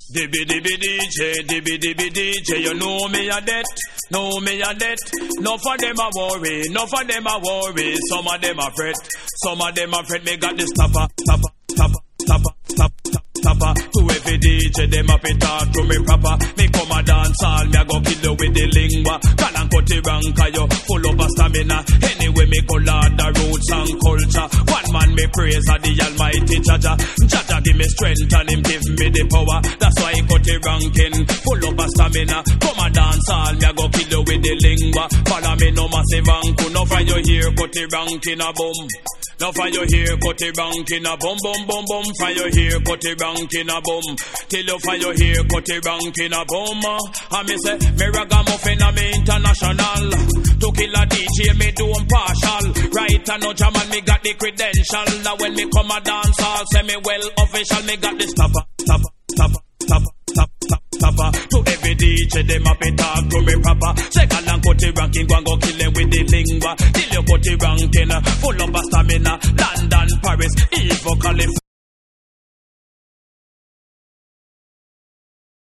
Dibby dibby DJ, you know me a debt, Enough of them a worry, Some of them a fret, me got this tapper. To every DJ, them up and talk to me proper. Me come a dance all, me a go kill you with the lingua. Call and cut the rank, you full up of stamina. Anyway, me go lord the roots and culture. One man me praise a the almighty Jaja. Jaja give me strength and him give me the power. That's why he cut the ranking, full up of stamina. Come a dance all, me a go kill you with the lingua. Follow me no massive anku, no for you hear cut the ranking a boom. Now for you hear cut the ranking a boom. For you hear cut the ranking a boom. Till you for you hear cut the ranking a boom. And me say me ragamuffin a me international. To kill a DJ me do partial. Right and no jam and me got the credential. Now when me come a dance hall say me well official. Me got this tapper. To every DJ them up and talk to me proper. Second and cut the ranking, go and go kill them with the lingua. Till you cut the ranking, full of stamina. London, Paris, Evo, California.